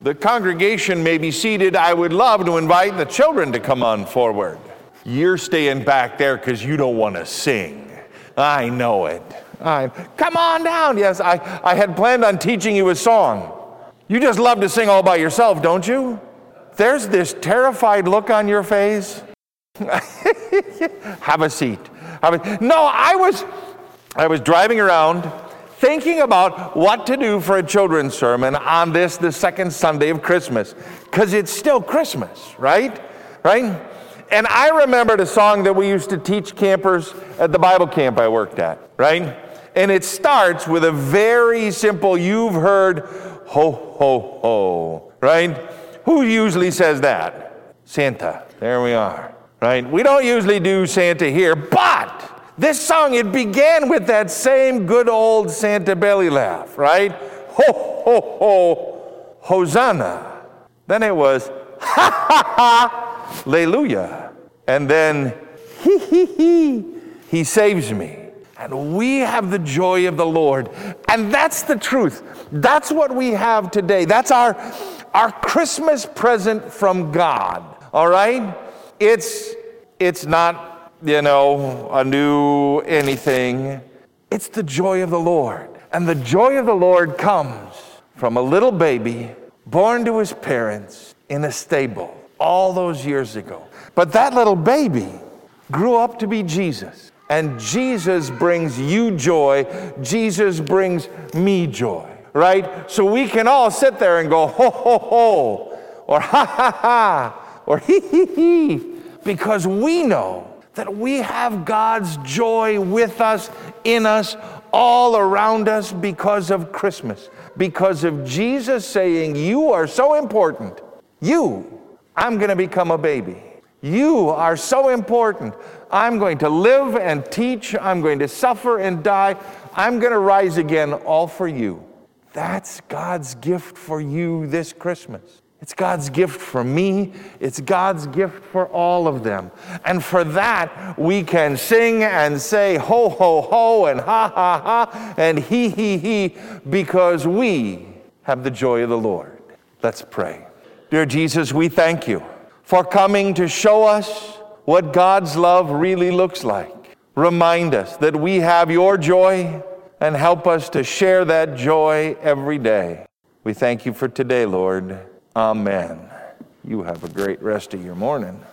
The congregation may be seated. I would love to invite the children to come on forward. You're staying back there because you don't want to sing. I know it. Come on down. Yes, I had planned on teaching you a song. You just love to sing all by yourself, don't you? There's this terrified look on your face. Have a seat. No, I was driving around thinking about what to do for a children's sermon on the second Sunday of Christmas, because it's still Christmas, right? And I remembered a song that we used to teach campers at the Bible camp I worked at, right? And it starts with a very simple, you've heard, ho, ho, ho, right? Who usually says that? Santa. There we are, right? We don't usually do Santa here, but this song, it began with that same good old Santa belly laugh, right? Ho, ho, ho, Hosanna. Then it was, ha, ha, ha, hallelujah. And then, he saves me. And we have the joy of the Lord. And that's the truth. That's what we have today. That's our Christmas present from God, all right? It's not, a new anything. It's the joy of the Lord. And the joy of the Lord comes from a little baby born to his parents in a stable all those years ago. But that little baby grew up to be Jesus. And Jesus brings you joy. Jesus brings me joy, right? So we can all sit there and go, ho, ho, ho, or ha, ha, ha, or he, because we know that we have God's joy with us, in us, all around us because of Christmas, because of Jesus saying, you are so important. I'm going to become a baby. You are so important. I'm going to live and teach. I'm going to suffer and die. I'm going to rise again, all for you. That's God's gift for you this Christmas. It's God's gift for me. It's God's gift for all of them. And for that, we can sing and say ho, ho, ho, and ha, ha, ha, and he, because we have the joy of the Lord. Let's pray. Dear Jesus, we thank you for coming to show us what God's love really looks like. Remind us that we have your joy and help us to share that joy every day. We thank you for today, Lord. Amen. You have a great rest of your morning.